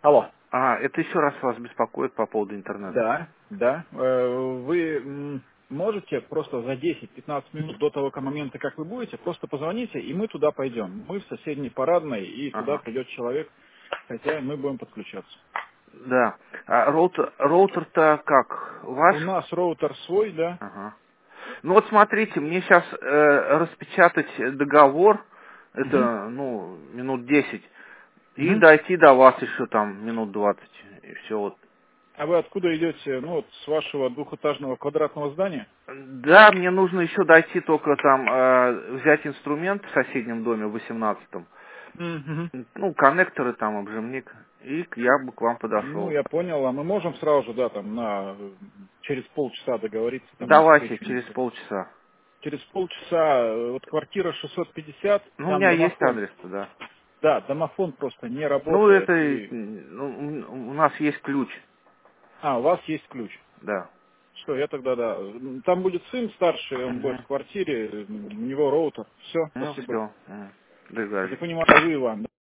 Алло. Это еще раз вас беспокоит по поводу интернета. Да, да. Вы можете просто за 10-15 минут до того момента, как вы будете, просто позвоните, и мы туда пойдем. Мы в соседней парадной, и туда Ага. придет человек, хотя мы будем подключаться. Да. А роутер-то как? Ваш? У нас роутер свой, да. Ага. Ну вот смотрите, мне сейчас распечатать договор, Мгм. это, минут 10, и Мгм. дойти до вас еще там минут 20, и все вот. А вы откуда идете? Ну, вот с вашего двухэтажного квадратного здания? Да, мне нужно еще дойти только там, взять инструмент в соседнем доме, в 18-м. Мгм. Ну, коннекторы там, обжимник, и я бы к вам Ну, подошел. я понял. А мы можем сразу же, да, там, через полчаса договориться там на Давайте, встречу. через полчаса. Через полчаса, вот квартира 650, Ну, у там меня есть домофон. адрес-то, да. Да, домофон просто не Ну, работает. это, И... у нас есть ключ, А, у вас есть ключ. да. Что, я тогда, да. Там будет сын старший, он будет в Угу. квартире, у него роутер. Все, Ну, спасибо. все, Я так договорились. понимаю, вы, Иван,